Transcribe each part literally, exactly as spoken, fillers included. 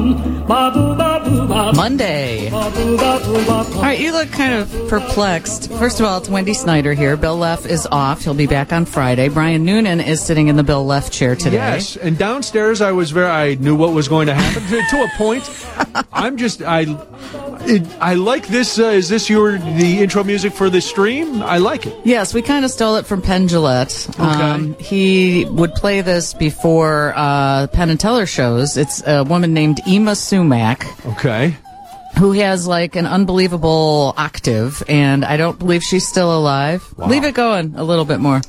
Monday. All right, you look kind of perplexed. First of all, it's Wendy Snyder here. Bill Leff is off. He'll be back on Friday. Brian Noonan is sitting in the Bill Leff chair today. Yes, and downstairs I was very, I knew what was going to happen to, to a point. I'm just, I, it, I like this. Uh, is this your, the intro music for the stream? I like it. Yes, we kind of stole it from Penn Jillette. Okay. Um, he would play this before uh, Penn and Teller shows. It's a woman named Ema Sumac. Okay. Who has like an unbelievable octave, and I don't believe she's still alive. Wow. Leave it going a little bit more.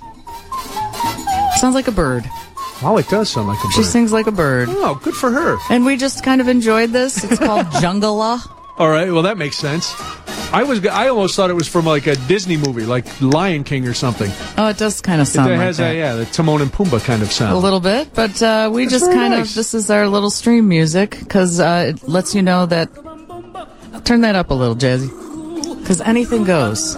Sounds like a bird. Oh, it does sound like a bird. She sings like a bird. Oh, good for her. And we just kind of enjoyed this. It's called Jungala. All right, well, that makes sense. I was, I almost thought it was from like a Disney movie, like Lion King or something. Oh, it does kind of sound it like has that. A, yeah, the Timon and Pumbaa kind of sound. A little bit, but uh, we That's just very kind nice. of, this is our little stream music, because uh, it lets you know that, turn that up a little, Jazzy, because anything goes.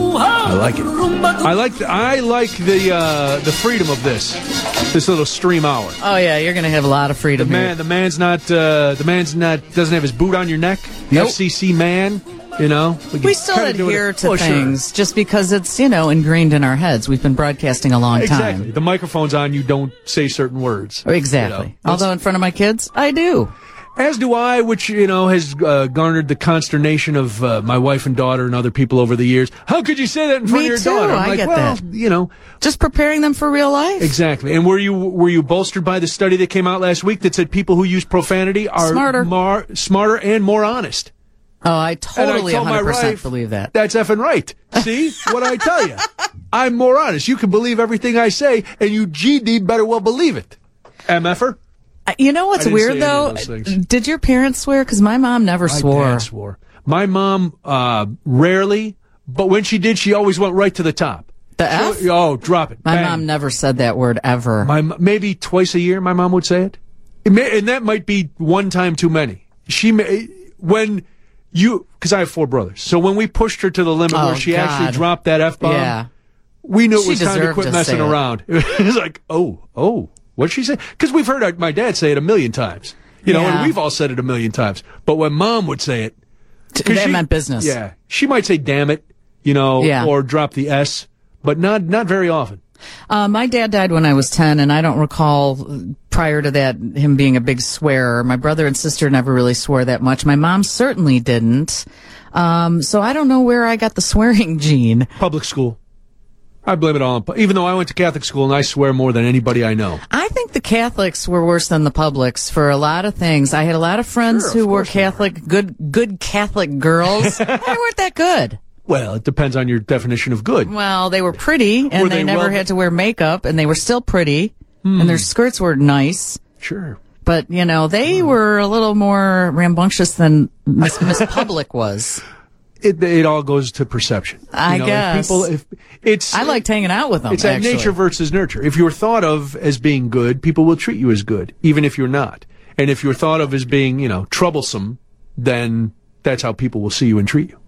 I like it. I like the, I like the uh, the freedom of this this little stream hour. Oh yeah, you're gonna have a lot of The freedom man, here. the man's not uh, the man's not doesn't have his boot on your neck. The Nope. F C C man, you know. We can still kinda do it- adhere to Oh, sure. things just because it's, you know, ingrained in our heads. We've been broadcasting a long Exactly. time. The microphone's on. You don't say certain words. Exactly. You know? Although in front of my kids, I do. As do I, which, you know, has uh, garnered the consternation of uh, my wife and daughter and other people over the years. How could you say that in front Me of your too, daughter? I'm I like, get well, that. you know. Just preparing them for real life. Exactly. And were you were you bolstered by the study that came out last week that said people who use profanity are Smarter. More, smarter and more honest? Oh, I And totally I told my one hundred percent wife, believe that. That's effing right. See what I tell you? I'm more honest. You can believe everything I say, and you G D better well believe it. M F er? Uh, You know what's I didn't weird, say any though? of those things. Did your parents swear? Because my mom never My swore. dad swore. My mom uh, rarely, but when she did, she always went right to the top. The F? She- oh, drop it. My Bang. mom never said that word ever. My m- maybe twice a year, my mom would say it, It may, and that might be one time too many. She may, when you because I have four brothers, so when we pushed her to the limit Oh, where she God. actually dropped that F bomb, Yeah. we knew it She was time to deserved quit to messing say it. around. It was like, oh, oh, what'd she say? Because we've heard our, my dad say it a million times, you know, Yeah. and we've all said it a million times. But when mom would say it, 'cause That she- meant business. Yeah, she might say "damn it," you know, Yeah. or drop the S, but not not very often. Uh, my dad died when I was ten, and I don't recall uh, prior to that him being a big swearer. My brother and sister never really swore that much. My mom certainly didn't. Um, so I don't know where I got the swearing gene. Public school. I blame it all on, even though I went to Catholic school and I swear more than anybody I know. I think the Catholics were worse than the publics for a lot of things. I had a lot of friends Sure, of who were course they Catholic, good, good Catholic girls. They weren't that good. Well, it depends on your definition of good. Well, they were pretty, and Were they, they never well- had to wear makeup, and they were still pretty, and their skirts were nice. Sure. But, you know, they were a little more rambunctious than Miss, Miss Public was. It it all goes to perception. I you know, guess. If people, if it's I liked hanging out with them, It's that actually. nature versus nurture. If you're thought of as being good, people will treat you as good, even if you're not. And if you're thought of as being, you know, troublesome, then that's how people will see you and treat you.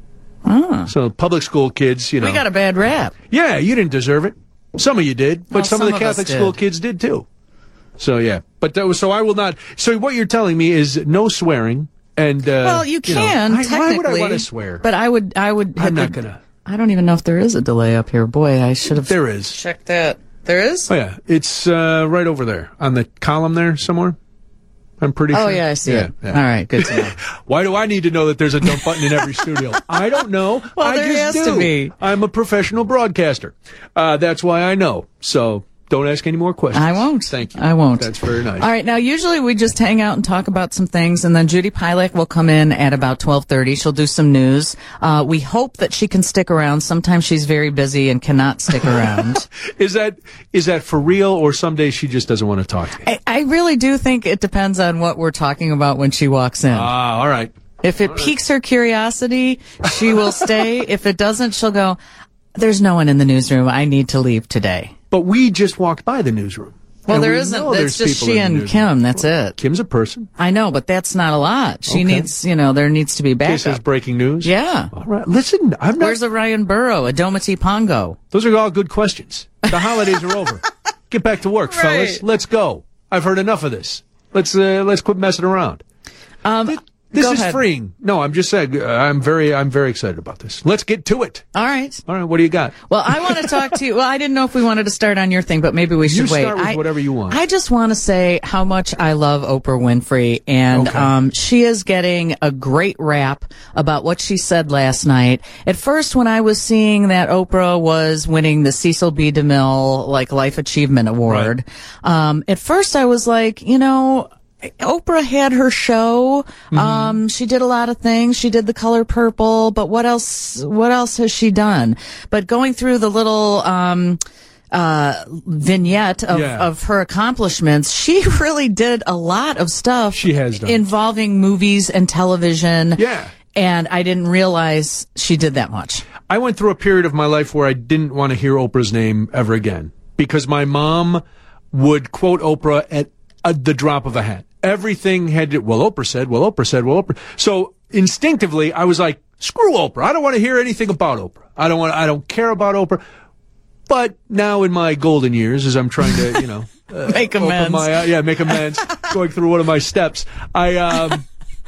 Ah. So public school kids, you know. We got a bad rap. Yeah, you didn't deserve it. Some of you did, but Well, some, some of the of us Catholic school did. kids did too. So yeah, but that was, so I will not. So what you're telling me is no swearing, and uh, Well, you know, can, I- technically. why would I want to swear? But I would, I would. I'm have not to- gonna. I don't even know if there is a delay up here. Boy, I should have There is. checked that. There is? Oh yeah, it's uh, right over there on the column there somewhere. I'm pretty Oh, sure. yeah, I see yeah, it. yeah. All right, good to know. Why do I need to know that there's a dump button in every studio? I don't know. Well, I there just has do. to be. I'm a professional broadcaster. Uh, that's why I know. So don't ask any more questions. I won't. Thank you. I won't. That's very nice. All right. Now, usually we just hang out and talk about some things, and then Judy Pilak will come in at about twelve thirty. She'll do some news. Uh, we hope that she can stick around. Sometimes she's very busy and cannot stick around. Is that is that for real, or some days she just doesn't want to talk to you? I, I really do think it depends on what we're talking about when she walks in. Ah, all right. If it piques her curiosity, she will stay. If it doesn't, she'll go, there's no one in the newsroom. I need to leave today. But we just walked by the newsroom. Well, And there we isn't. know That's there's just people she in the and newsroom. Kim. That's it. Kim's a person. I know, but that's not a lot. She Okay. needs, you know, there needs to be This is backup. breaking news. Yeah. All right. Listen, I'm not. Where's a Ryan Burrow, a Domity Pongo? Those are all good questions. The holidays are over. Get back to work, fellas. Right. Let's go. I've heard enough of this. Let's uh, let's quit messing around. Um, This, this go is ahead. freeing. No, I'm just saying. uh, I'm very, I'm very excited about this. Let's get to it. All right. All right, what do you got? Well, I want to talk to you. Well, I didn't know if we wanted to start on your thing, but maybe we should You wait. start with I, whatever you want. I just want to say how much I love Oprah Winfrey, and Okay. um, she is getting a great rap about what she said last night. At first, when I was seeing that Oprah was winning the Cecil B. DeMille like Life Achievement Award, um, at first I was like, you know. Oprah had her show. Mm-hmm. Um, she did a lot of things. She did The Color Purple, but what else, what else has she done? But going through the little, um, uh, vignette of, Yeah. of her accomplishments, she really did a lot of stuff. She has done. Involving movies and television. Yeah. And I didn't realize she did that much. I went through a period of my life where I didn't want to hear Oprah's name ever again because my mom would quote Oprah at uh, the drop of a hat. Everything had to, well, Oprah said, well, Oprah said, well, Oprah. So instinctively, I was like, screw Oprah. I don't want to hear anything about Oprah. I don't want, I don't care about Oprah. But now in my golden years, as I'm trying to, you know, uh, Make open amends. my, uh, yeah, make amends, going through one of my steps, I, um,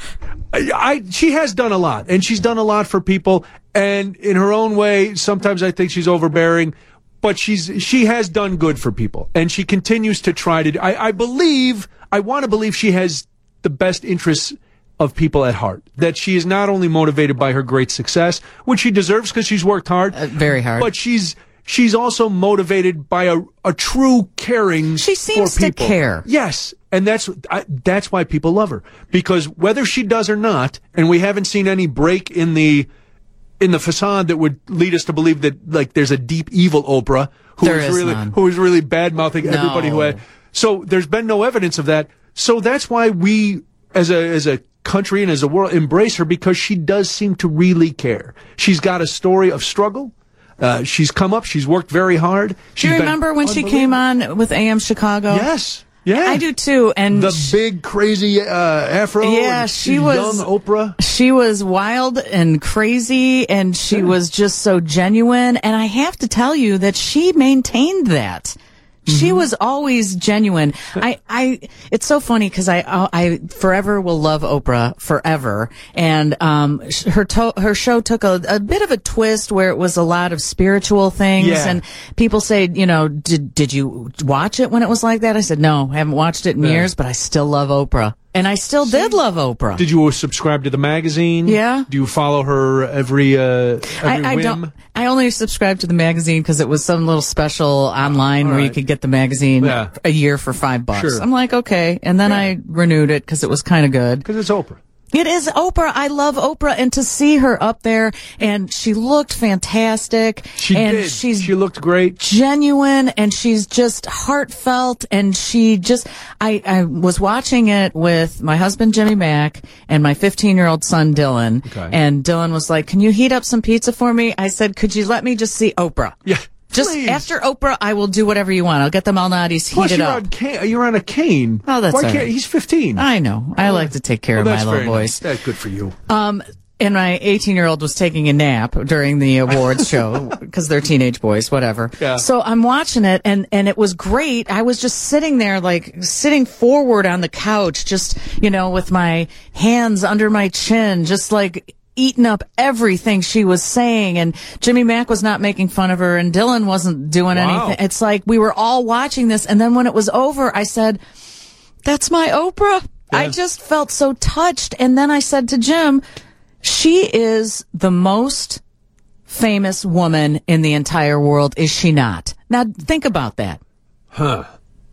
I, I, she has done a lot, and she's done a lot for people, and in her own way, sometimes I think she's overbearing, but she's, she has done good for people, and she continues to try to, I, I believe, I want to believe she has the best interests of people at heart, that she is not only motivated by her great success, which she deserves because she's worked hard, Uh, very hard. but she's, she's also motivated by a, a true caring She seems for to people. care. Yes, and that's I, that's why people love her, because whether she does or not, and we haven't seen any break in the in the facade that would lead us to believe that like there's a deep evil Oprah who There is is really none. who is really bad mouthing everybody who No. had. So there's been no evidence of that. So that's why we, as a as a country and as a world, embrace her, because she does seem to really care. She's got a story of struggle. Uh, she's come up. She's worked very hard. Do She's you been remember when she came unbelievable. on with A M Chicago? Yes. Yeah. I do too. And The sh- big, crazy uh, afro. Yeah, and she young was- Oprah. She was wild and crazy, and she Yeah. was just so genuine. And I have to tell you that she maintained that. She was always genuine. I, I, it's so funny because I, I forever will love Oprah forever. And, um, sh- her to, her show took a, a bit of a twist where it was a lot of spiritual things. Yeah. And people say, you know, did, did you watch it when it was like that? I said, no, I haven't watched it in Yeah. years, but I still love Oprah. And I still did love Oprah. Did you subscribe to the magazine? Yeah. Do you follow her every uh, every I, I whim? don't. I only subscribed to the magazine because it was some little special online All where you right. could get the magazine Yeah. a year for five bucks. Sure. I'm like, okay, and then Yeah. I renewed it because it was kind of good. Because it's Oprah. It is Oprah. I love Oprah, and to see her up there, and she looked fantastic. She and did. She's she looked great. genuine, and she's just heartfelt, and she just I, I was watching it with my husband Jimmy Mack and my fifteen year old son Dylan, Okay. and Dylan was like, can you heat up some pizza for me? I said, could you let me just see Oprah? Yeah. Just please. after Oprah, I will do whatever you want. I'll get the Malnati's Plus, heated you're up. on, ca- you're on a cane. Oh, that's Why all can't right. he's fifteen? I know. I like to take care Well, of my that's little very boys. nice. That's good for you. Um, and my eighteen year old was taking a nap during the awards show because they're teenage boys, whatever. Yeah. So I'm watching it, and, and it was great. I was just sitting there, like sitting forward on the couch, just, you know, with my hands under my chin, just like eating up everything she was saying. And Jimmy Mack was not making fun of her, and Dylan wasn't doing Wow. anything. It's like we were all watching this. And then when it was over, I said, that's my Oprah. I Yeah. just felt so touched. And then I said to Jim, she is the most famous woman in the entire world, is she not? Now think about that. Huh.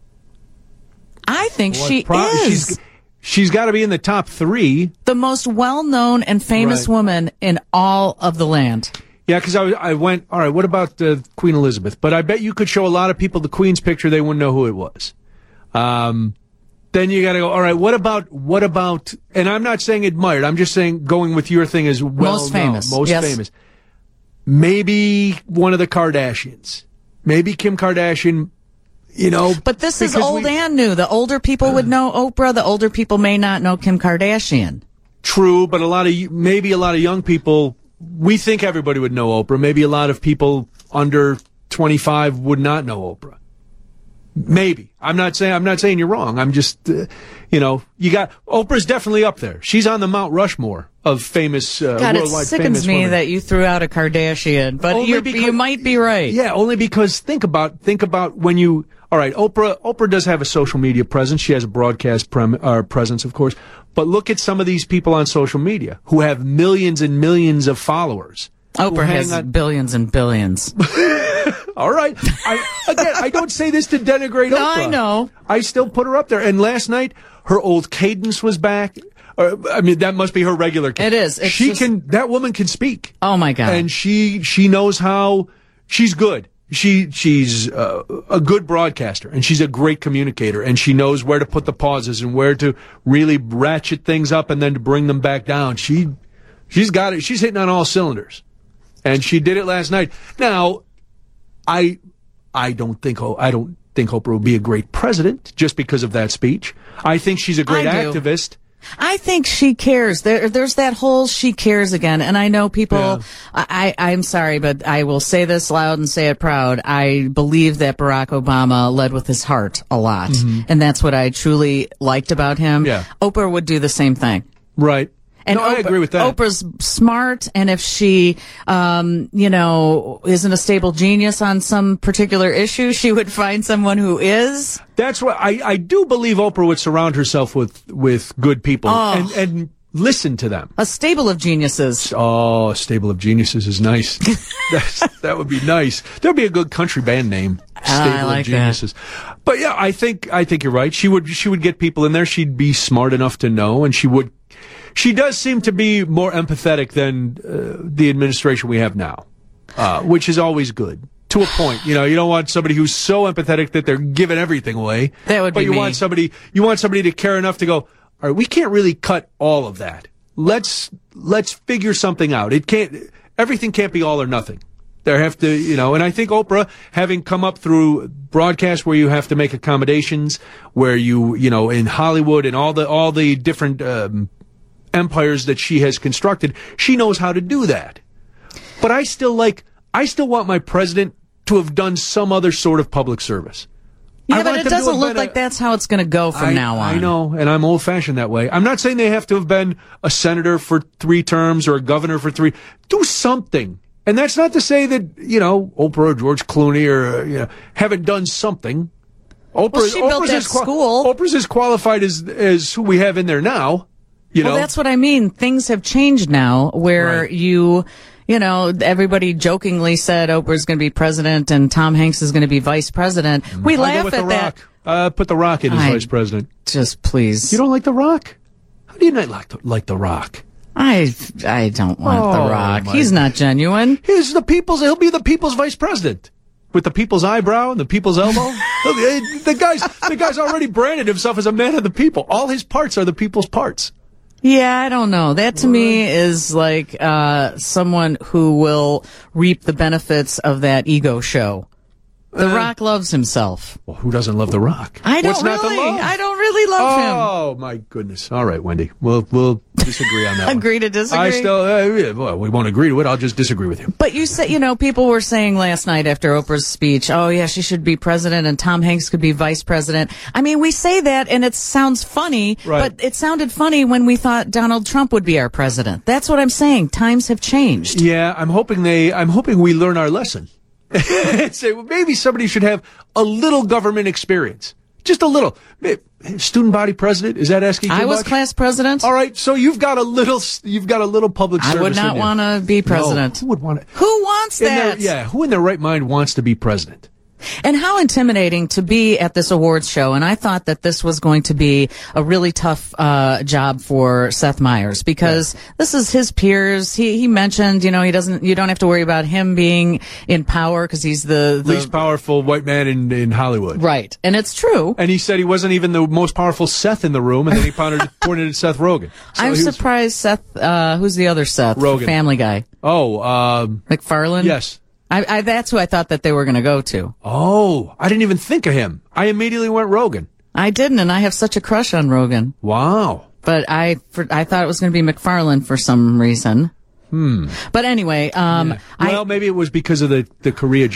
I think Well, she pro- is She's, she's got to be in the top three. the most well-known and famous Right. woman in all of the land. Yeah, because I, I went, all right, what about uh, Queen Elizabeth? But I bet you could show a lot of people the Queen's picture, they wouldn't know who it was. Um, then you got to go, all right, what about, what about, and I'm not saying admired, I'm just saying going with your thing as well Most famous, known, most yes. famous. Maybe one of the Kardashians. Maybe Kim Kardashian, you know. But this is because old we- and new. The older people would know Oprah. The older people may not know Kim Kardashian. True, but a lot of, maybe a lot of young people, we think everybody would know Oprah. Maybe a lot of people under twenty-five would not know Oprah. Maybe. I'm not saying I'm not saying you're wrong. I'm just, uh, you know, you got Oprah's definitely up there. She's on the Mount Rushmore of famous uh, God, worldwide it sickens famous me women. that you threw out a Kardashian, but you're, because, you might be right. Yeah, only because think about think about when you. All right, Oprah. Oprah does have a social media presence. She has a broadcast prem, uh, presence, of course. But look at some of these people on social media who have millions and millions of followers. Oprah has on, billions and billions. All right. I, again, I don't say this to denigrate no, Oprah. I know. I still put her up there. And last night, her old cadence was back. Uh, I mean, that must be her regular cadence. It is. It's she just, can. That woman can speak. Oh my God. And she she knows how. She's good. She she's uh, a good broadcaster, and she's a great communicator, and she knows where to put the pauses and where to really ratchet things up and then to bring them back down. She she's got it. She's hitting on all cylinders, and she did it last night. Now, I I don't think I don't think Oprah will be a great president just because of that speech. I think she's a great I do. activist. I think she cares. There, there's that whole she cares again. And I know people, Yeah. I, I'm sorry, but I will say this loud and say it proud. I believe that Barack Obama led with his heart a lot. Mm-hmm. And that's what I truly liked about him. Yeah. Oprah would do the same thing. Right. And no, I Oprah, agree with that. Oprah's smart, and if she, um, you know, isn't a stable genius on some particular issue, she would find someone who is. That's what I, I do believe Oprah would surround herself with, with good people Oh. and, and listen to them. A stable of geniuses. Oh, a stable of geniuses is nice. That's, that would be nice. There'd be a good country band name. Stable I like of geniuses. That. But yeah, I think I think you're right. She would she would get people in there. She'd be smart enough to know, and she would. She does seem to be more empathetic than uh, the administration we have now, uh, which is always good. To a point, you know, you don't want somebody who's so empathetic that they're giving everything away. That would but be you me. want somebody, you want somebody to care enough to go, all right, we can't really cut all of that. Let's let's figure something out. It can't. Everything can't be all or nothing. There have to, you know, and I think Oprah, having come up through broadcast where you have to make accommodations, where you, you know, in Hollywood and all the all the different um, empires that she has constructed, she knows how to do that. But I still like, I still want my president to have done some other sort of public service. Yeah, I but want it them to doesn't have look been like a- that's how it's going to go from I, now on. I know, and I'm old-fashioned that way. I'm not saying they have to have been a senator for three terms or a governor for three. Do something. And that's not to say that, you know, Oprah or George Clooney or, uh, you know, haven't done something. Oprah, Well, she built Oprah's that as qua- school. Oprah's as qualified as, as who we have in there now. You well, know? that's what I mean. Things have changed now where Right. you, you know, everybody jokingly said Oprah's going to be president and Tom Hanks is going to be vice president. We I'll go laugh with at The that. Rock. Uh, put The Rock in as I- vice president. Just please. You don't like The Rock? How do you not like the, like the Rock? I, I don't want Oh, The Rock. my He's not genuine. He's the people's. He'll be the people's vice president with the people's eyebrow and the people's elbow. He'll be- the guy's the guy's already branded himself as a man of the people. All his parts are the people's parts. Yeah, I don't know. That to me is like uh someone who will reap the benefits of that ego show. The Uh, Rock loves himself. Well, who doesn't love The Rock? I don't What's not to really. love? I don't really love him. Oh my goodness! All right, Wendy, we'll we'll disagree on that. one. Agree to disagree. I still. Uh, yeah, well, we won't agree to it. I'll just disagree with you. But you said, you know, people were saying last night after Oprah's speech, oh yeah, she should be president and Tom Hanks could be vice president. I mean, we say that and it sounds funny, Right. but it sounded funny when we thought Donald Trump would be our president. That's what I'm saying. Times have changed. Yeah, I'm hoping they. I'm hoping we learn our lesson. Say, well, maybe somebody should have a little government experience, just a little. Student body president, is that asking too I was much? class president. All right, so you've got a little. You've got a little public I service. would not in you. want to be president. No, who would want to? Who wants In their- that? yeah, who in their right mind wants to be president? And how intimidating to be at this awards show. And I thought that this was going to be a really tough uh job for Seth Meyers because yeah. this is his peers. He he mentioned, you know, he doesn't. You don't have to worry about him being in power because he's the, the least powerful white man in in Hollywood. Right, and it's true. And he said he wasn't even the most powerful Seth in the room, and then he pointed, pointed at Seth Rogen. So I'm he was- surprised Seth. Uh, who's the other Seth? Rogen. Family Guy. Oh, um, McFarlane. yes. I, I, that's who I thought that they were going to go to. Oh, I didn't even think of him. I immediately went Rogen. I didn't, and I have such a crush on Rogen. Wow. But I, for, I thought it was going to be McFarlane for some reason. Hmm. But anyway, um, Yeah. Well, I, maybe it was because of the, the Korea joke.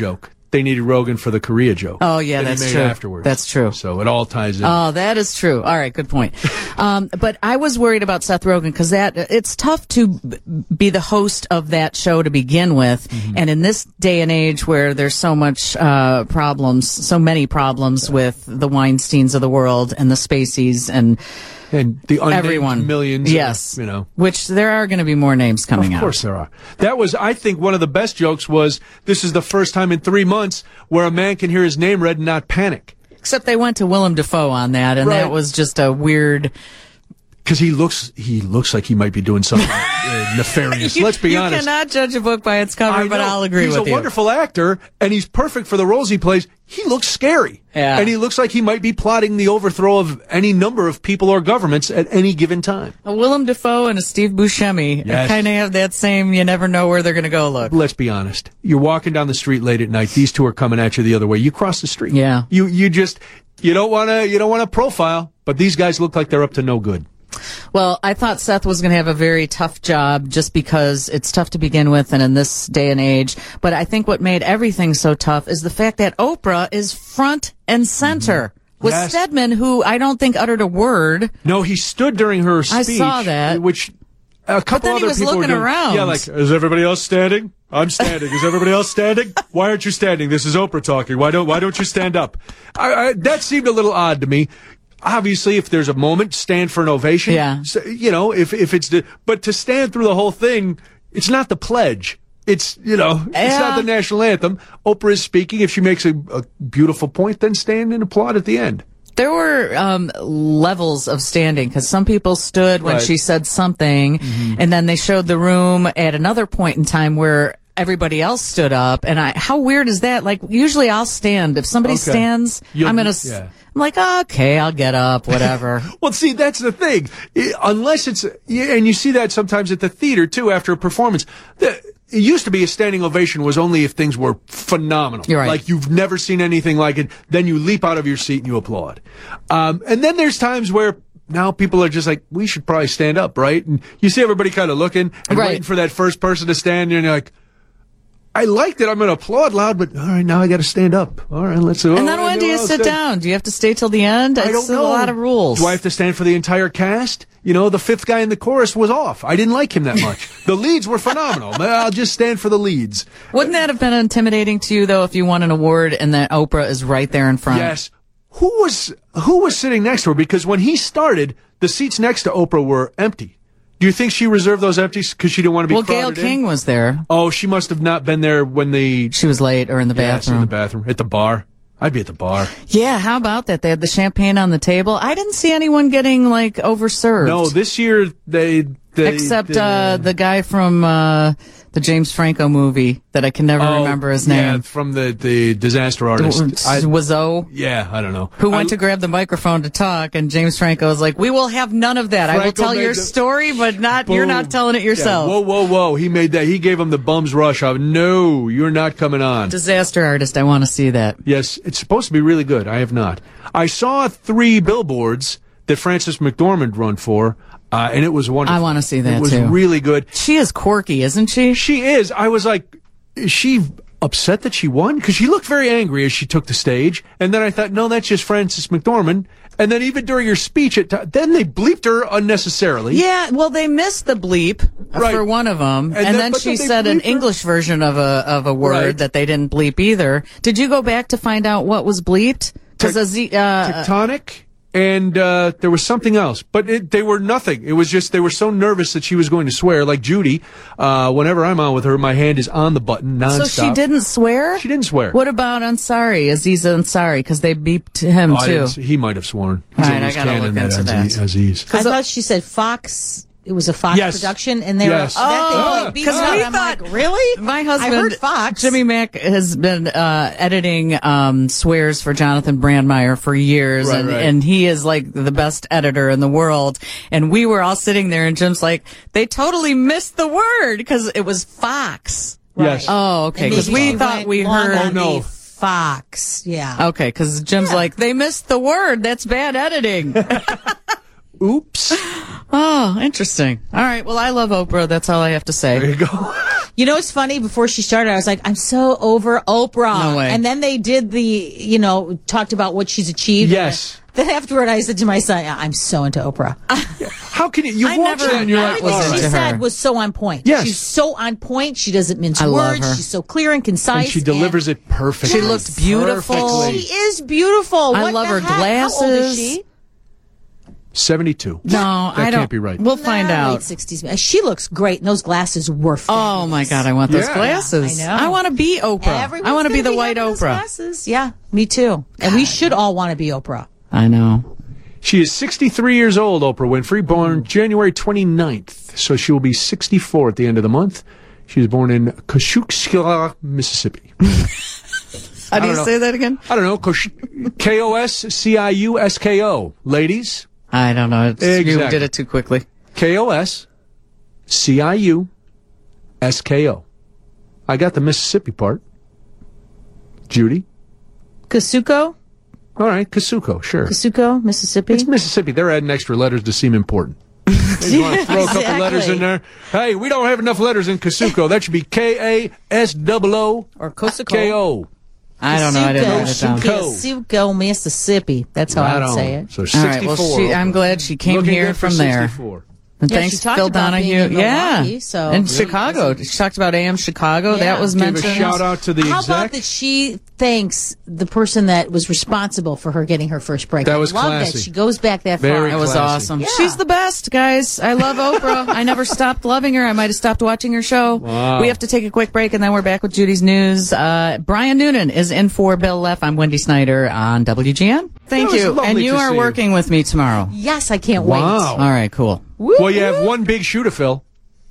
they needed Rogan for the Korea joke. Oh, yeah, that that's he made true. Afterwards. That's true. So it all ties in. Oh, that is true. All right, good point. Um, but I was worried about Seth Rogen because that it's tough to b- be the host of that show to begin with, mm-hmm. and in this day and age where there's so much uh, problems, so many problems yeah. with the Weinsteins of the world and the Spaceys and. And the unnamed Everyone. millions. Yes. Of, you know. Which there are going to be more names coming out. Of course out. there are. That was, I think, one of the best jokes was, this is the first time in three months where a man can hear his name read and not panic. Except they went to Willem Dafoe on that, and right. that was just a weird... Because he looks, he looks like he might be doing something uh, nefarious. you, Let's be you honest. You cannot judge a book by its cover, but I'll agree he's with you. He's a wonderful actor, and he's perfect for the roles he plays. He looks scary. Yeah. And he looks like he might be plotting the overthrow of any number of people or governments at any given time. A Willem Dafoe and a Steve Buscemi yes. kind of have that same, you never know where they're going to go look. Let's be honest. You're walking down the street late at night. These two are coming at you the other way. You cross the street. Yeah. You, you just, you don't want to, you don't want to profile, but these guys look like they're up to no good. Well, I thought Seth was going to have a very tough job just because it's tough to begin with and in this day and age. But I think what made everything so tough is the fact that Oprah is front and center. Mm-hmm. With yes. Stedman, who I don't think uttered a word. No, he stood during her speech. I saw that. Which a couple but then other he was people looking were doing. around. Yeah, like, is everybody else standing? I'm standing. Is everybody else standing? Why aren't you standing? This is Oprah talking. Why don't Why don't you stand up? I, I, that seemed a little odd to me. Obviously, if there's a moment, stand for an ovation. Yeah. So, you know, if if it's the, but to stand through the whole thing, it's not the pledge. It's, you know, yeah. it's not the national anthem. Oprah is speaking. If she makes a, a beautiful point, then stand and applaud at the end. There were um, levels of standing because some people stood when right. she said something, mm-hmm. and then they showed the room at another point in time where everybody else stood up. And I, how weird is that? Like, usually I'll stand. If somebody okay. stands, You'll, I'm gonna. Yeah. I'm like, oh, okay, I'll get up, whatever. Well, see, that's the thing. It, unless it's, and you see that sometimes at the theater too after a performance. The, it used to be a standing ovation was only if things were phenomenal. You're right. Like you've never seen anything like it. Then you leap out of your seat and you applaud. Um, and then there's times where now people are just like, we should probably stand up, right? And you see everybody kind of looking and right. waiting for that first person to stand, and you're like, I like that I'm going to applaud loud, but all right, now I got to stand up. All right, let's. And oh, then when do you sit stand. down? Do you have to stay till the end? I it's don't know. a lot of rules. Do I have to stand for the entire cast? You know, the fifth guy in the chorus was off. I didn't like him that much. The leads were phenomenal. I'll just stand for the leads. Wouldn't that have been intimidating to you, though, if you won an award and that Oprah is right there in front? Yes. Who was who was sitting next to her? Because when he started, the seats next to Oprah were empty. Do you think she reserved those empties because she didn't want to be well, crowded Gayle King in? was there. Oh, she must have not been there when the... She was late or in the yes, bathroom. in the bathroom. At the bar. I'd be at the bar. Yeah, how about that? They had the champagne on the table. I didn't see anyone getting, like, overserved. No, this year they... they Except they, uh, the guy from uh, the James Franco movie that I can never oh, remember his yeah, name. from the, the disaster artist. I, Wazoo? Yeah, I don't know. Who went I, to grab the microphone to talk, and James Franco was like, we will have none of that. Franco I will tell your the, story, but not boom. You're not telling it yourself. Yeah, whoa, whoa, whoa. He made that. He gave him the bum's rush of, no, you're not coming on. Disaster artist. I want to see that. Yes, it's supposed to be really good. I have not. I saw three billboards that Frances McDormand run for. Uh, and it was wonderful. I want to see that, too. It was too. really good. She is quirky, isn't she? She is. I was like, is she upset that she won? Because she looked very angry as she took the stage. And then I thought, no, that's just Frances McDormand. And then even during her speech, it t- then they bleeped her unnecessarily. Yeah, well, they missed the bleep right. for one of them. And, and then, then, then she then said an her. English version of a of a word right. that they didn't bleep either. Did you go back to find out what was bleeped? Because Te- uh, tectonic. And uh there was something else, but it, they were nothing. It was just they were so nervous that she was going to swear. Like Judy, uh whenever I'm on with her, my hand is on the button nonstop. So she didn't swear? She didn't swear. What about Ansari, Aziz Ansari? Because they beeped him oh, too. He might have sworn. All right, I gotta look into that. Aziz. I thought she said Fox. It was a Fox yes. production, and they yes. were oh, that because we I'm thought, like, really? My husband, I heard Fox. Jimmy Mack, has been uh, editing um, swears for Jonathan Brandmeier for years, right, and, right. and he is like the best editor in the world. And we were all sitting there, and Jim's like, they totally missed the word because it was Fox. Yes. Oh, okay. Because we thought we heard. Oh no. Fox. Yeah. Okay, because Jim's yeah. like, they missed the word. That's bad editing. Oops. Oh, interesting. All right. Well, I love Oprah. That's all I have to say. There you go. You know, it's funny. Before she started, I was like, I'm so over Oprah. No way. And then they did the, you know, talked about what she's achieved. Yes. Then afterward, I said to my son, I'm so into Oprah. How can you? You I watch never- that and you're like, I was all Everything into she right. her. said was so on point. Yes. She's so on point. She doesn't mince I love words. her. She's so clear and concise. And she delivers it perfectly. She looked beautiful. Perfectly. She is beautiful. I What love the her heck? How old is glasses. she? seventy-two. No, That I don't. can't be right. We'll find Nah, out. Late sixties. She looks great. And those glasses were fabulous. Oh my God, I want those Yeah. glasses. Yeah, I know. I want to be Oprah. Everyone's I want to be gonna the white having those Oprah. Glasses. Yeah, me too. And we should all want to be Oprah. I know. She is sixty-three years old, Oprah Winfrey, born January twenty-ninth. So she will be sixty-four at the end of the month. She was born in Kosciuszko, Mississippi. How do don't you know. say that again? I don't know. Kosh- K O S C I U S K O. Ladies, I don't know. It's, You Exactly. did it too quickly. K O S C I U S K O. I got the Mississippi part. Judy? Kasuko, All right, Kasuko, sure. Kasuko, Mississippi. It's Mississippi. They're adding extra letters to seem important. They just want to throw a couple Exactly. letters in there. Hey, we don't have enough letters in Kasuko. That should be K A S O O Or Kasuko. K O. I don't know. I didn't write it down. Kasuko. Kasuko, Mississippi. That's how I Right would on. say it. So All sixty-four. right. Well, she, I'm Oprah. glad she came Looking here good for from there. sixty-four. And Yeah, thanks, she talked Phil about being Donahue. in Yeah. Milwaukee, so- And Really? Chicago. She talked about A M Chicago. Yeah. That was Give a mentioned. shout out to the How exec. about that she thanks the person that was responsible for her getting her first break? That I was love classy. that she goes back that Very far. That was classy. awesome. Yeah. She's the best, guys. I love Oprah. I never stopped loving her. I might have stopped watching her show. Wow. We have to take a quick break, and then we're back with Judy's news. Uh, Brian Noonan is in for Bill Leff. I'm Wendy Snyder on W G N. Thank It was you. lovely And you to are see you. working with me tomorrow. Yes, I can't Wow. All right, cool. wait. Well, you have one big shoe to fill.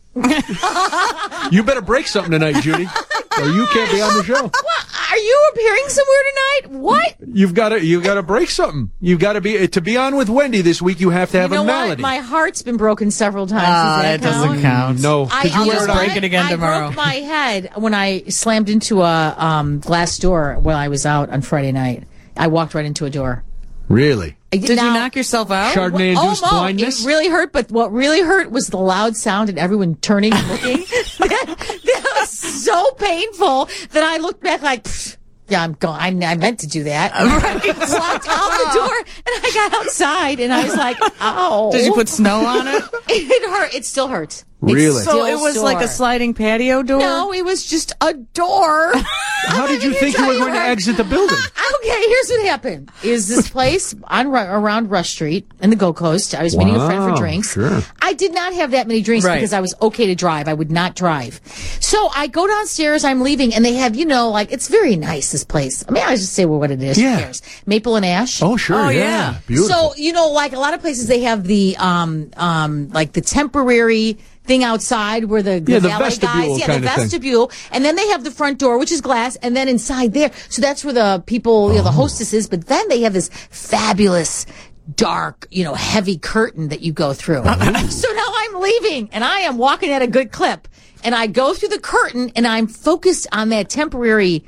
You better break something tonight, Judy, or you can't be on the show. Are you appearing somewhere tonight? What? You've got to, you got to break something. You've got to be to be on with Wendy this week. You have to have You know a what? melody. My heart's been broken several times. Ah, Does that doesn't count? count. No, I could you I'll wear just it on? break it again I tomorrow. broke my head when I slammed into a um, glass door while I was out on Friday night. I walked right into a door. Really? Did you knock yourself out? Chardonnay-induced oh, no, blindness? It really hurt, but what really hurt was the loud sound and everyone turning and looking. that, that was so painful that I looked back like, "Pfft, yeah, I'm going. I, I meant to do that. And I walked out the door and I got outside and I was like, ow. Did you put snow on it? It hurt. It still hurts. Really? It's So still it was sore. like a sliding patio door? No, it was just a door. How did you Let me think you tell were going to what- exit the building? Okay, here's what happened. Is this place on Ru- around Rush Street in the Gold Coast? I was meeting a friend for Wow, drinks. sure. I did not have that many drinks Right. because I was okay to drive. I would not drive. So I go downstairs. I'm leaving, and they have, you know, like it's very nice. This place. I mean, I just say well, what it is. Yeah. Who cares? Maple and Ash. Oh, sure. Oh, yeah. yeah. Beautiful. So you know, like a lot of places, they have the um um like the temporary thing outside where the, Yeah, the valet vestibule guys, yeah, kind the of thing. vestibule, and then they have the front door, which is glass, and then inside there, so that's where the people, you know, the hostess is. But then they have this fabulous, dark, you know, heavy curtain that you go through. So now I'm leaving, and I am walking at a good clip, and I go through the curtain, and I'm focused on that temporary.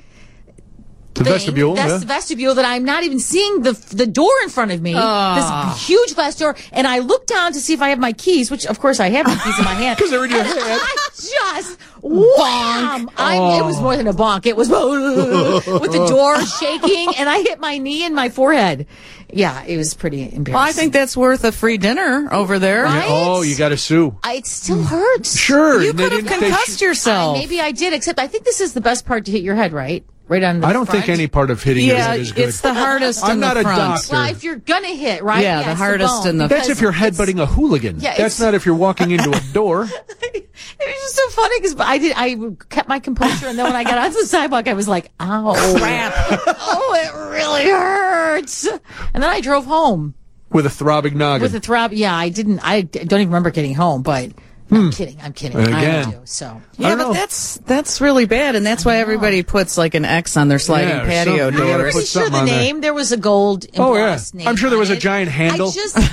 the thing. vestibule. That's yeah. the vestibule that I'm not even seeing the the door in front of me. Ah. This huge glass door, and I look down to see if I have my keys, which of course I have my keys in my hand. 'Cause they're in your And hand. I just wham! I, It was more than a bonk. It was with the door shaking, and I hit my knee and my forehead. Yeah, it was pretty embarrassing. Well, I think that's worth a free dinner over there. Right? Yeah, oh, you got to sue. I, it still hurts. Sure. You they could have didn't- they concussed sh- yourself. Uh, maybe I did, except I think this is the best part to hit your head, right? Right on the I don't front. think any part of hitting your Yeah, head is good. it's the hardest I'm in not the a front. doctor. Well, if you're gonna hit, right? Yeah, the it's hardest bone, in the- That's if because you're it's- headbutting a hooligan. Yeah, That's it's- not if you're walking into a door. It was just so funny because I did. I kept my composure, and then when I got onto the sidewalk, I was like, "Ow, crap! Oh, it really hurts." And then I drove home With a throbbing noggin. with a throb. Yeah, I didn't. I don't even remember getting home, but I'm kidding. I'm kidding. And I again. do, so Yeah, don't but know. that's that's really bad, and that's why everybody puts like an X on their sliding Yeah, or patio something. You gotta doors. put pretty sure something the on there. name there was a gold. Oh, yeah. embossed name I'm sure there on was a it. giant handle. I just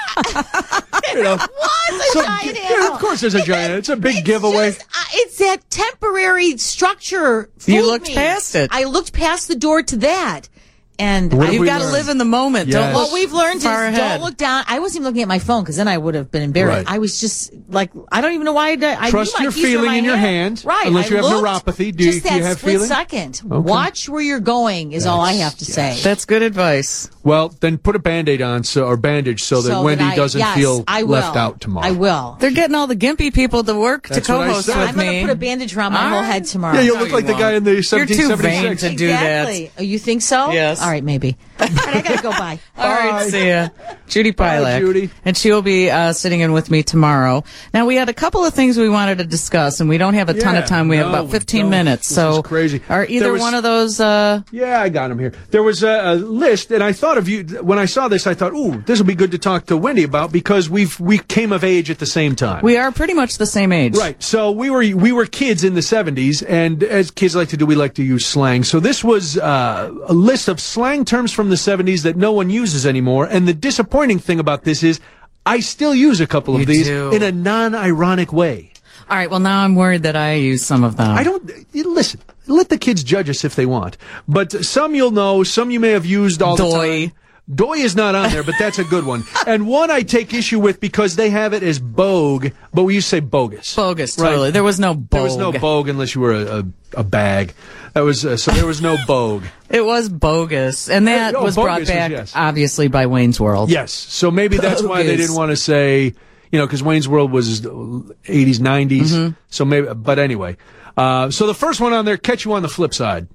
You know. was a So- giant yeah, handle. of course there's a giant. It's a big It's giveaway. just, uh, it's that temporary structure. You fooled looked me. past it. I looked past the door to that. And What I, have You've we got to learned? live in the moment. Yes. Don't what look we've learned is far ahead. don't look down. I wasn't even looking at my phone because then I would have been embarrassed. Right. I was just like, I don't even know why I did. I Trust knew my your keys were feeling my in your hand, Right. unless I you have looked, neuropathy. Do you- just do that you have split feeling? second. Okay. Watch where you're going is all I have to say. That's good advice. Well, then put a Band-Aid on, so, or bandage, so that So Wendy that I- doesn't yes, feel I will. left out tomorrow. I will. They're getting all the gimpy people to work That's to what I co-host said. with I'm me. going to put a bandage around my All whole right. head tomorrow. Yeah, you'll No, look you like the won't. guy in the You're too seventeen seventy-six. vain to do that. Exactly. Oh, you think so? Yes. All right, maybe. All right, I got to go by. All right, see ya. Judy Bye, Pilak. Judy. And she'll be uh, sitting in with me tomorrow. Now, we had a couple of things we wanted to discuss, and we don't have a ton Yeah, of time. We have no, about we fifteen don't. minutes. This so is crazy. Are There either was- one of those... Uh, Yeah, I got him here. There was a, a list, and I thought of you when I saw this. I thought, "Ooh, this will be good to talk to Wendy about because we've we came of age at the same time." we are pretty much the same age. Right. So we were we were kids in the seventies, and as kids like to do, we like to use slang. So this was uh, a list of slang terms from the seventies that no one uses anymore. And the disappointing thing about this is, I still use a couple of You these do. in a non-ironic way. All right, well, now I'm worried that I use some of them. I don't you listen. Let the kids judge us if they want, but some you'll know, some you may have used all the Doy. time. Doy is not on there, but that's a good one. And one I take issue with because they have it as bogue, but we used to say bogus. Bogus, Right. totally. There was no bogue. There was no bogue unless you were a, a, a bag. That was uh, so there was no bogue. It was bogus. And that Oh, was bogus brought was- back, yes. obviously, by Wayne's World. Yes, so maybe that's why they Bogus. didn't want to say, you know, because Wayne's World was eighties, nineties. Mm-hmm. So maybe, but anyway. Uh, so the first one on there, catch you on the flip side.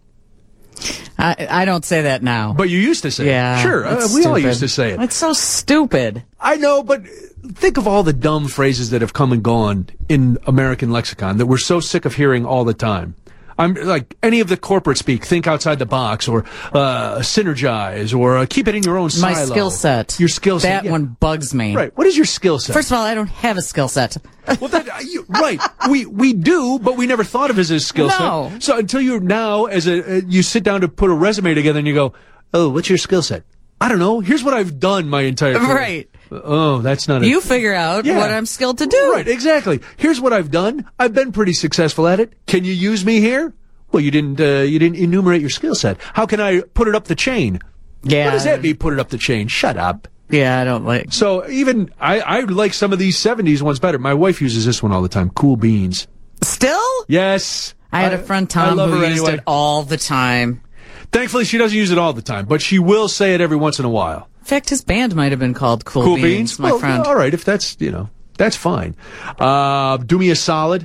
I, I don't say that now. But you used to say yeah. it. Sure, uh, it's we all stupid. used to say it. It's so stupid. I know, but think of all the dumb phrases that have come and gone in American lexicon that we're so sick of hearing all the time. I'm like any of the corporate speak, think outside the box, or uh, synergize, or uh, keep it in your own My silo. skill set. Your skill set. That yeah. one bugs me. Right. What is your skill set? First of all, I don't have a skill set. Well, that, uh, you, right. We we do, but we never thought of it as a skill No. set. So until you now, as a uh, you sit down to put a resume together, and you go, "Oh, what's your skill set?" I don't know. Here's what I've done my entire career. Right. Oh, that's not. You a, figure out Yeah. what I'm skilled to do. Right. Exactly. Here's what I've done. I've been pretty successful at it. Can you use me here? Well, you didn't. Uh, you didn't enumerate your skill set. How can I put it up the chain? Yeah. What does that mean? Put it up the chain. Shut up. Yeah, I don't like. So even I, I like some of these seventies ones better. My wife uses this one all the time. Cool beans. Still? Yes. I had a friend, I Tom, love who her used anyway. it all the time. Thankfully, she doesn't use it all the time, but she will say it every once in a while. In fact, his band might have been called Cool, Cool Beans, beans, my well, friend. All right, if that's you know that's fine. Uh, do me a solid.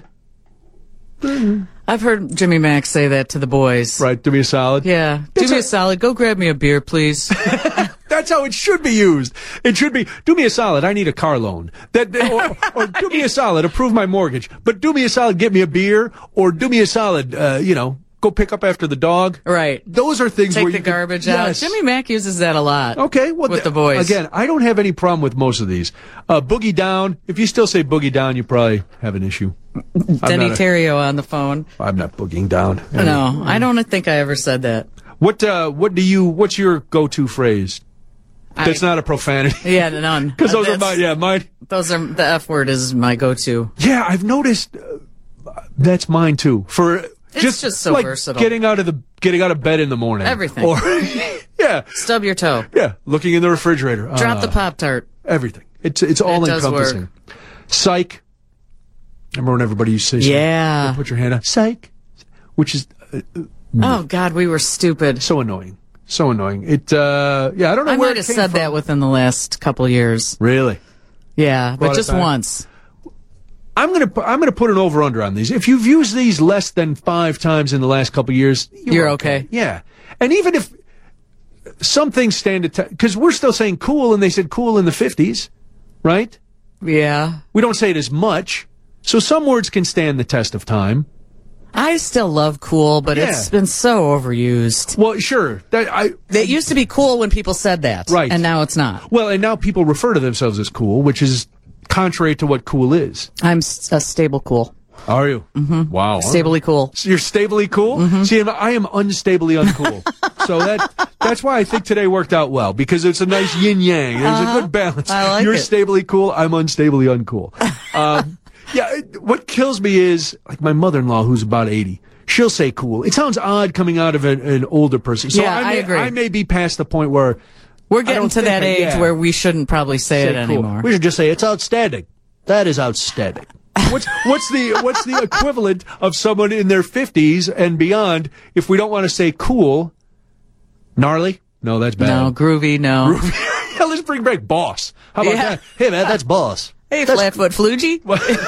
I've heard Jimmy Mack say that to the boys. Right, do me a solid. Yeah. It's Do me a- a solid. Go grab me a beer, please. That's how it should be used. It should be, do me a solid, I need a car loan. That, or, or do me a solid, approve my mortgage. But do me a solid, get me a beer, or do me a solid, uh, you know, go pick up after the dog. Right. Those are things Take where the you can- garbage out. Yes. Jimmy Mack uses that a lot. Okay, well, with th- the boys. Again, I don't have any problem with most of these. Uh, boogie down, if you still say boogie down, you probably have an issue. I'm Denny not a- Terrio on the phone. I'm not boogieing down. No, I don't think I ever said that. What, uh, what do you, what's your go-to phrase? That's I- not a profanity. Yeah, none. Because those are That's- my, yeah, mine. Those are the F word is my go-to. Yeah, I've noticed uh, that's mine too. For just, just so like versatile. getting out of the getting out of bed in the morning. Everything. Or yeah, Stub your toe. yeah, looking in the refrigerator. Drop Uh, the Pop Tart. everything. It's it's all It does encompassing. Psych. Remember when everybody used to say, Yeah. put your hand up, psych, which is uh, Oh God, we were stupid. so annoying, so annoying. It uh, yeah, I don't know I where might it have came said from. that within the last couple years. Really. Yeah, Brought but it just back. once. I'm gonna pu- I'm gonna put an over under on these. If you've used these less than five times in the last couple of years, you're, You're okay. Yeah, and even if some things stand at because we're still saying cool, and they said cool in the fifties, right? Yeah. We don't say it as much, so some words can stand the test of time. I still love cool, but Yeah. it's been so overused. Well, sure, that, I It used to be cool when people said that. Right. And now it's not. well, and now people refer to themselves as cool, which is contrary to what cool is. I'm s- a stable cool. Are you? Mm-hmm. Wow, Stably cool. So you're stably cool? Mm-hmm. See, I'm- I am unstably uncool. so that that's why I think today worked out well, because it's a nice yin yang. There's a good balance. Uh-huh. I like you're it. stably cool, I'm unstably uncool. um, yeah, it- what kills me is, like my mother-in-law, who's about eighty, she'll say cool. It sounds odd coming out of an, an older person. So Yeah, I, may, I agree. I may be past the point where We're I getting don't to think that I- age yeah. where we shouldn't probably say, say it cool. anymore. We should just say it's outstanding. That is outstanding. What's what's the what's the equivalent of someone in their fifties and beyond? If we don't want to say cool, gnarly. No, that's bad. No, groovy, no. Yeah, let's bring back boss. How about Yeah. that? Hey man, that's boss. Hey, That's- Flatfoot Flugie.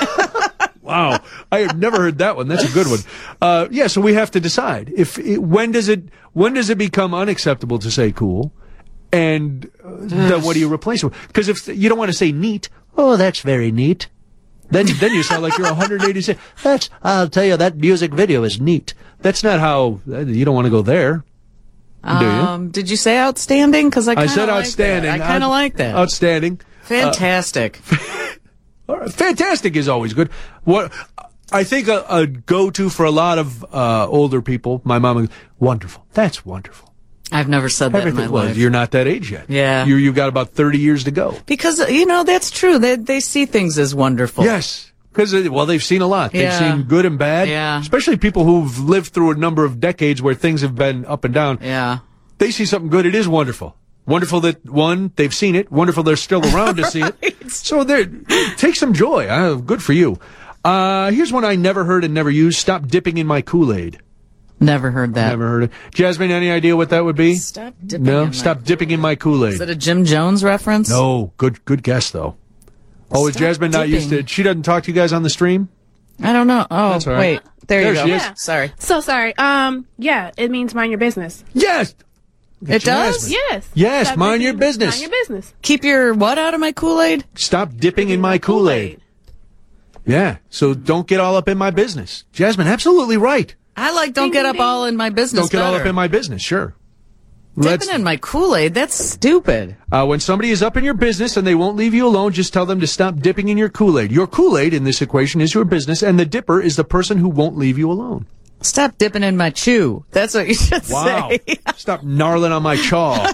Wow, I have never heard that one. That's a good one. Uh, yeah, so we have to decide if it, when does it when does it become unacceptable to say cool, and uh, then what do you replace it with? Because if you don't want to say neat, oh, that's very neat. Then then you sound like you're one hundred eighty-six. That's I'll tell you that music video is neat. That's not how you don't want to go there. Do you? Um, did you say outstanding? Because I, I kinda said like outstanding. That. I kind of Out- like that. Outstanding. Fantastic. All right, fantastic is always good. What I think a, a go-to for a lot of uh, older people, my mom, wonderful. That's wonderful. I've never said that in my Everything. Well, life. you're not that age yet. Yeah. You you got about thirty years to go. Because, you know, that's true. They, they see things as wonderful. Yes. Because, well, they've seen a lot. They've Yeah. seen good and bad. Yeah. Especially people who've lived through a number of decades where things have been up and down. Yeah. They see something good. It is wonderful. Wonderful that, one, they've seen it. Wonderful they're still around to see it. So there, take some joy. Uh, good for you. Uh, here's one I never heard and never used. Stop dipping in my Kool-Aid. Never heard that. Never heard it. Jasmine, any idea what that would be? Stop dipping No? in my- Stop dipping in my Is Kool-Aid. it a Jim Jones reference? No. Good, good guess, though. Oh, is Stop Jasmine not used to dipping. it? She doesn't talk to you guys on the stream? I don't know. Oh, That's all right. wait. There, There you go. she is. Yeah. Sorry. So sorry. Um, yeah, it means mind your business. Yes! It does? Jasmine. Yes. Yes, Stop mind dipping- your business. Mind your business. Keep your what out of my Kool-Aid? Stop dipping in my Kool-Aid. Yeah, so don't get all up in my business. Jasmine, absolutely right. I like don't Ding, get ding, up ding. all in my business. Don't get all better. up in my business, sure. Let's, Dipping in my Kool-Aid, that's stupid. uh, when somebody is up in your business and they won't leave you alone, just tell them to stop dipping in your Kool-Aid. Your Kool-Aid in this equation is your business, and the dipper is the person who won't leave you alone. Stop dipping in my chew. That's what you should Wow. say. Stop gnarling on my chaw.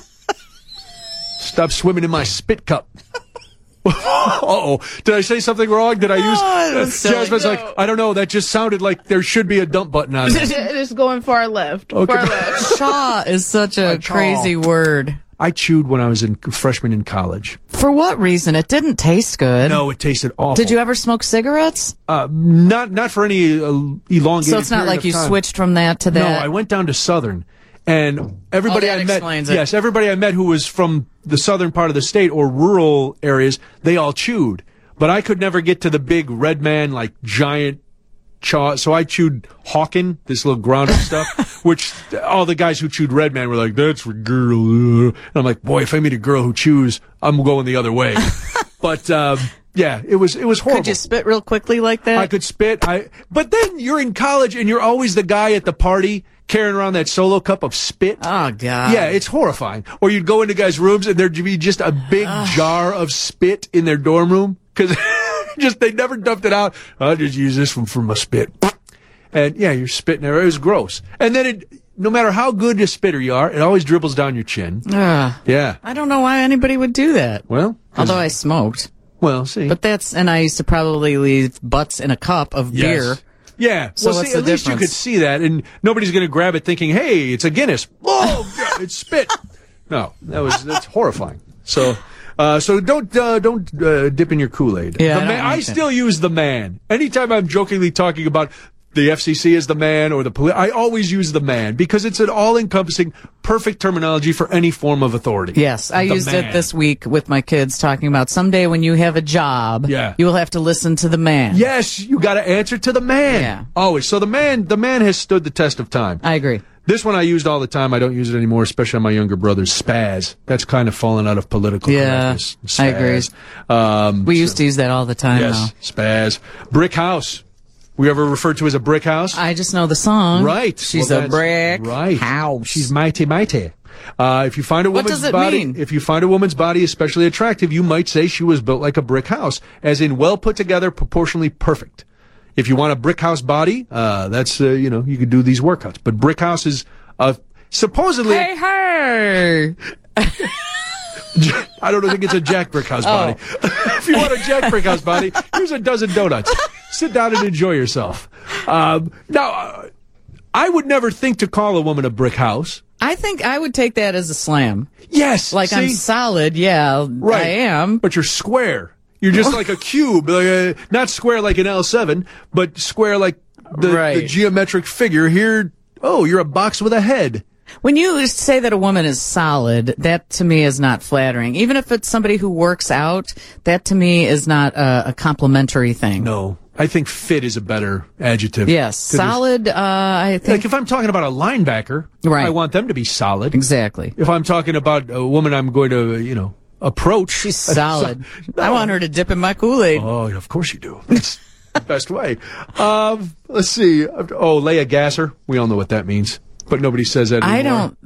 Stop swimming in my spit cup. Uh-oh. Did I say something wrong? Did I use... it was silly. Jasmine's like, I don't know. That just sounded like there should be a dump button on it. Just going far left. Okay. Far left. Chaw is such a chaw. crazy word. I chewed when I was in freshman in college. For what reason? It didn't taste good. No, it tasted awful. Did you ever smoke cigarettes? Uh, not not for any uh, elongated. So it's not period like of you time. switched from that to No, that? I went down to Southern, and everybody Oh, that I met, explains it. yes, everybody I met who was from the southern part of the state or rural areas, they all chewed, but I could never get to the big red man like giant chaw. So I chewed Hawken, this little ground-up stuff, which all the guys who chewed red man were like, "That's for girl." And I'm like, boy, if I meet a girl who chews, I'm going the other way. But um, yeah, it was it was horrible. Could you spit real quickly like that? I could spit. I, but then you're in college and you're always the guy at the party carrying around that solo cup of spit. Oh, God. Yeah, it's horrifying. Or you'd go into guys' rooms and there'd be just a big jar of spit in their dorm room because just they never dumped it out. I'll just use this one for my spit. And yeah, you're spitting there. It was gross. And then it, no matter how good a spitter you are, it always dribbles down your chin. Ugh. Yeah. I don't know why anybody would do that. Well, 'cause- Although I smoked. well, see. But that's, and I used to probably leave butts in a cup of Yes. beer. Yeah. So well, what's see, the at least you difference? could see that, and nobody's going to grab it thinking, "Hey, it's a Guinness." Oh, God, it's spit. No, that was that's horrifying. So, uh, so don't uh, don't uh, dip in your Kool-Aid. Yeah, The I don't man, I like that. still use the man. Anytime I'm jokingly talking about the F C C is the man or the police, I always use the man because it's an all-encompassing, perfect terminology for any form of authority. Yes, I The used man. it this week with my kids talking about someday when you have a job, Yeah. you will have to listen to the man. Yes, you got to answer to the man. Yeah. Always. So the man, the man has stood the test of time. I agree. This one I used all the time. I don't use it anymore, especially on my younger brothers. Spaz. That's kind of fallen out of political Yeah, correctness. I agree. Spaz. Um, We used to use that all the time. yes, spaz. Brick house. We ever referred to as a brick house? Though. I just know the song. Right. She's Well, a that's- brick right. house. She's mighty, mighty. Uh, if you find a What woman's does it body, mean? if you find a woman's body especially attractive, you might say she was built like a brick house, as in well put together, proportionally perfect. If you want a brick house body, uh, that's uh, you know you could do these workouts. But brick house is uh, supposedly. Hey, hey! I don't think it's a Jack Brickhouse body. Oh. If you want a Jack Brickhouse body, here's a dozen donuts. Sit down and enjoy yourself. Um, now, uh, I would never think to call a woman a brick house. I think I would take that as a slam. Yes. Like, see? I'm solid, yeah, Right. I am. But you're square. You're just like a cube. Like a, not square like an L seven, but square like the, Right. the geometric figure. Here, oh, you're a box with a head. When you say that a woman is solid, that to me is not flattering. Even if it's somebody who works out, that to me is not a, a complimentary thing. No. I think fit is a better adjective. Yes, 'Cause solid, uh, I think. Like if I'm talking about a linebacker, Right. I want them to be solid. Exactly. If I'm talking about a woman I'm going to, you know, approach. She's solid. No. I want her to dip in my Kool-Aid. Oh, of course you do. It's the best way. Um, let's see. Oh, Leah Gasser. We all know what that means, but nobody says that anymore. I don't.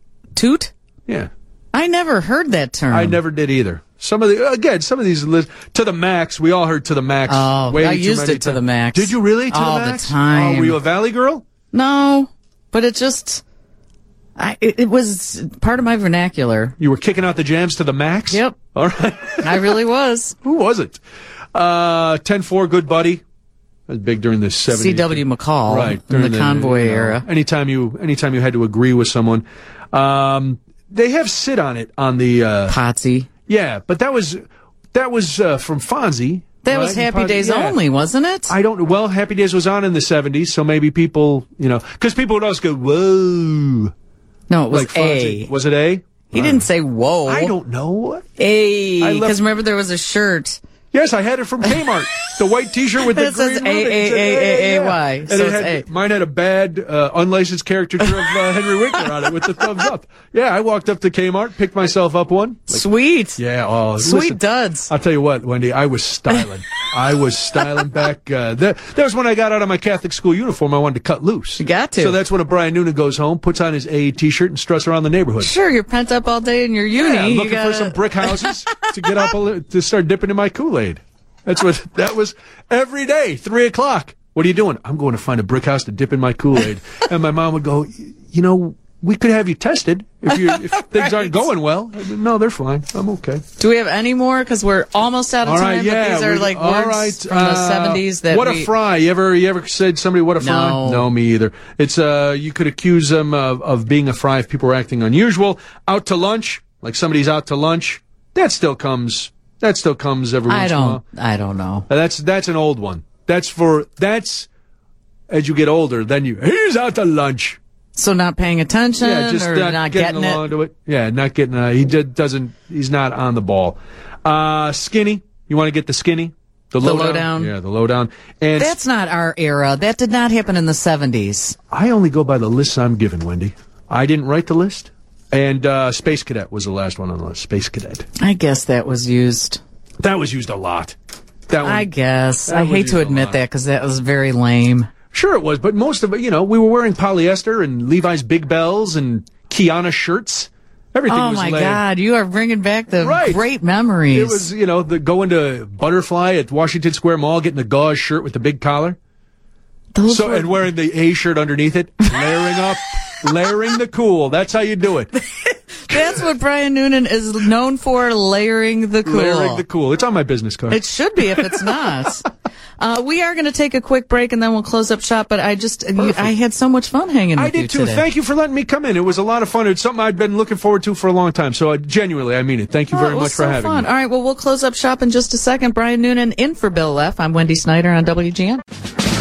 Toot? Yeah. I never heard that term. I never did either. Some of the, again, some of these, li- to the max, we all heard to the max. Oh, way I too used many it to the times. max. Did you really? To All the the max? time. Oh, were you a Valley girl? No, but it just, I, it, it was part of my vernacular. You were kicking out the jams to the max? Yep. All right. I really was. Who was it? Uh, ten four, good buddy. That was big during the seventies. C W McCall. Right. In during the convoy you know, era. Anytime you, anytime you had to agree with someone. Um, they have sit on it on the, uh, Potsy. yeah, but that was, that was, uh, from Fonzie. That right? was Happy Fonzie- Days yeah. Only, wasn't it? I don't, well, Happy Days was on in the seventies, so maybe people, you know, cause people would always go, whoa. no, it was Like Fonzie. A. Was it A? He didn't say whoa. I don't know. A. I left- Because remember there was a shirt. Yes, I had it from Kmart. The white T-shirt with the It says green ribbon. A, It said A, A, A, yeah. Y. And So it it's had, A. mine had a bad, uh, unlicensed caricature of uh, Henry Winkler on it with the thumbs up. Yeah, I walked up to Kmart, picked myself up one. Like, Sweet. yeah, oh, Sweet listen, duds. I'll tell you what, Wendy, I was styling. I was styling back. Uh, that, that was when I got out of my Catholic school uniform. I wanted to cut loose. You got to. So that's when a Brian Noonan goes home, puts on his A T-shirt, and struts around the neighborhood. Sure, you're pent up all day in your uni. Yeah, I'm You looking gotta- for some brick houses to get up a li- to start dipping in my Kool-Aid. That's what that was every day, three o'clock. What are you doing? I'm going to find a brick house to dip in my Kool-Aid. And my mom would go, you know, we could have you tested if you if things aren't going well. I said, no, they're fine. I'm okay. Do we have any more? Because we're almost out of All time. right, yeah. But these are we- like all words right, from the uh, seventies that what we, a fry. You ever you ever said somebody what a fry? No. No, me either. It's uh you could accuse them of, of being a fry if people were acting unusual. Out to lunch, like somebody's out to lunch. That still comes that still comes every I once in a while. don't. I don't know. Uh, That's that's an old one. That's for that's as you get older. Then you he's out to lunch. So not paying attention Yeah, just or not, not getting, getting along it. to it. Yeah, not getting. Uh, he did, doesn't. He's not on the ball. Uh, skinny. You want to get the skinny? The, The lowdown? lowdown. Yeah, the lowdown. And That's not our era. That did not happen in the seventies. I only go by the lists I'm given, Wendy. I didn't write the list. And uh, Space Cadet was the last one on the list. Space Cadet. I guess that was used. That was used a lot. That one. I guess. that I was hate used to a admit lot. that because that was very lame. Sure it was, but most of it, you know, we were wearing polyester and Levi's Big Bells and Kiana shirts. Everything Oh was my lame. God, you are bringing back the Right. great memories. It was, you know, the going to Butterfly at Washington Square Mall, getting the gauze shirt with the big collar. Those So were- and wearing the A shirt underneath it, layering up, layering the cool. That's how you do it. That's what Brian Noonan is known for, layering the cool. Layering the cool. It's on my business card. It should be if it's not. uh, we are going to take a quick break and then we'll close up shop. But I just, you, I had so much fun hanging with I you did too. today. Thank you for letting me come in. It was a lot of fun. It's something I'd been looking forward to for a long time. So uh, genuinely, I mean it. Thank you Oh, very it much was for so having fun. me. All right, well, we'll close up shop in just a second. Brian Noonan in for Bill F. I'm Wendy Snyder on W G N.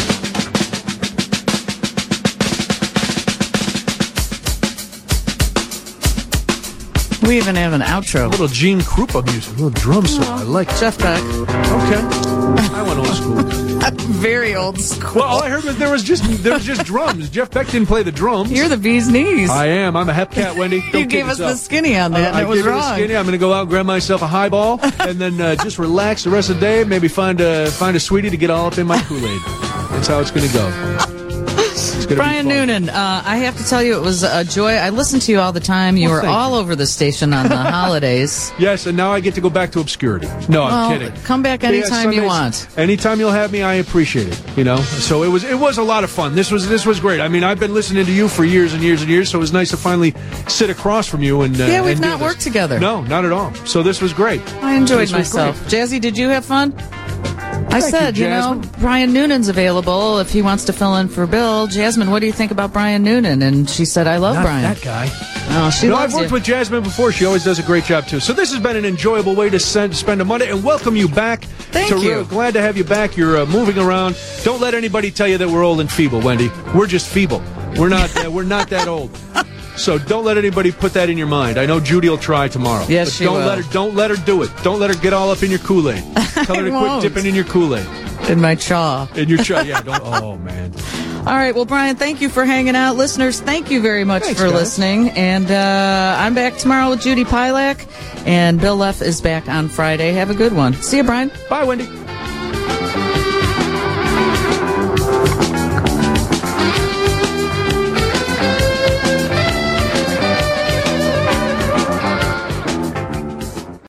We even have an outro. A little Gene Krupa music, a little drum solo. I like it. Jeff Beck. Okay. I went old school. Very old school. Well, all I heard was there was just there was just drums. Jeff Beck didn't play the drums. You're the bee's knees. I am. I'm a hep cat, Wendy. Don't you kid gave us the yourself. skinny on that, Uh, and I it was give you the wrong. skinny. I'm going to go out, grab myself a highball, and then uh, just relax the rest of the day. Maybe find a find a sweetie to get all up in my Kool-Aid. That's how it's going to go. It's gonna Brian be fun. Noonan, uh, I have to tell you, it was a joy. I listened to you all the time. You Well, were thank all you. over the station on the holidays. Yes, and now I get to go back to obscurity. No, Well, I'm kidding. come back Yeah, anytime you Sundays- want. Anytime you'll have me, I appreciate it. You know, so it was it was a lot of fun. This was this was great. I mean, I've been listening to you for years and years and years, so it was nice to finally sit across from you and uh, Yeah, we've and do not this. worked together. No, not at all. So this was great. I enjoyed This was myself. Jazzy, did you have fun? I Thank said, you, you, know, Jasmine. Brian Noonan's available if he wants to fill in for Bill. Jasmine, what do you think about Brian Noonan? And she said, I love Not Brian. that guy. Oh, she No, loves I've worked you. with Jasmine before. She always does a great job, too. So this has been an enjoyable way to send, spend a Monday, and welcome you back. Thank to you. Real- glad to have you back. You're uh, moving around. Don't let anybody tell you that we're old and feeble, Wendy. We're just feeble. We're not. Uh, we're not that old. So don't let anybody put that in your mind. I know Judy will try tomorrow. Yes, but she don't will. let her. Don't let her do it. Don't let her get all up in your Kool-Aid. Tell her to won't. quit dipping in your Kool-Aid. In my chaw. In your try. Yeah. Don't. Oh man. All right. Well, Brian, thank you for hanging out. Listeners, thank you very much Thanks, for guys. listening. And uh, I'm back tomorrow with Judy Pilak. And Bill Leff is back on Friday. Have a good one. See you, Brian. Bye, Wendy.